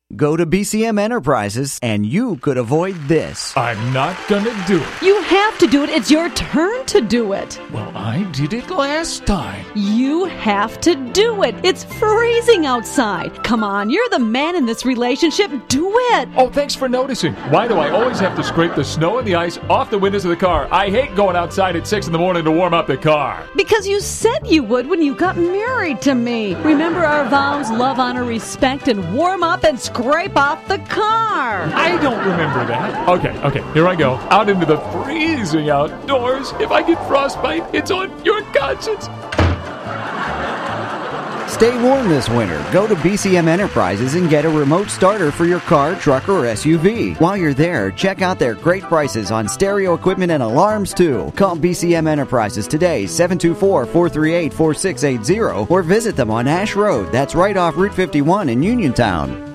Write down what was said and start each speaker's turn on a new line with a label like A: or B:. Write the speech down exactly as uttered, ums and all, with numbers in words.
A: Go to B C M Enterprises and you could avoid this.
B: I'm not gonna do it.
C: You have to do it. It's your turn to do it.
B: Well, I did it last time.
C: You have to do it. It's freezing outside. Come on, you're the man in this relationship. Do it.
B: Oh, thanks for noticing. Why do I always have to scrape the snow and the ice off the windows of the car? I hate going outside at six in the morning to warm up the car.
C: Because you said you would when you got married to me. Remember our vows: love, honor, respect, and warm up and scrape off the car.
B: I don't remember that. Okay, okay, here I go. Out into the freezing outdoors. If I get frostbite, it's on your conscience.
A: Stay warm this winter. Go to B C M Enterprises and get a remote starter for your car, truck, or S U V. While you're there, check out their great prices on stereo equipment and alarms, too. Call B C M Enterprises today, seven two four, four three eight, four six eight zero, or visit them on Ash Road. That's right off Route fifty-one in Uniontown.